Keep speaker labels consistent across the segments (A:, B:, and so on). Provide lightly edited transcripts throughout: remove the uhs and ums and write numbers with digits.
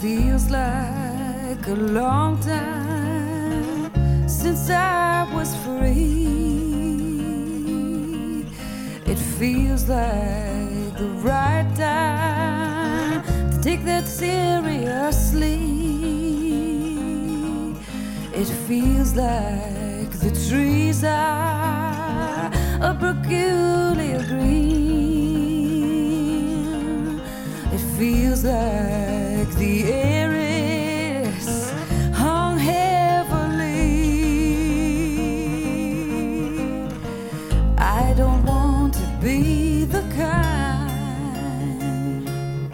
A: feels like a long time since I was free. It feels like the right time to take that seriously. It feels like the trees are a peculiar green. It feels like the air is hung heavily. I don't want to be the kind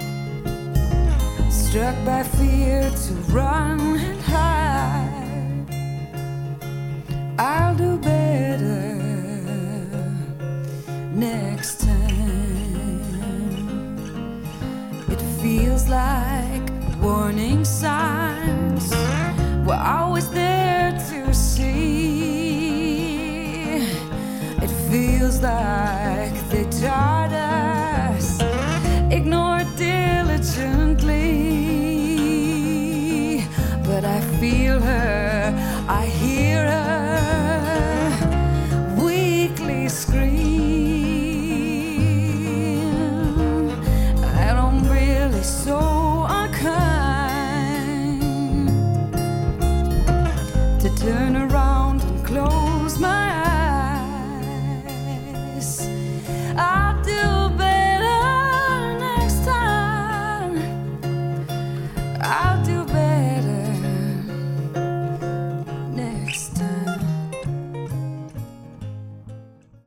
A: struck by fear to run and hide. I'll do better next time. It feels like warning signs were always there to see. It feels like they taught us ignore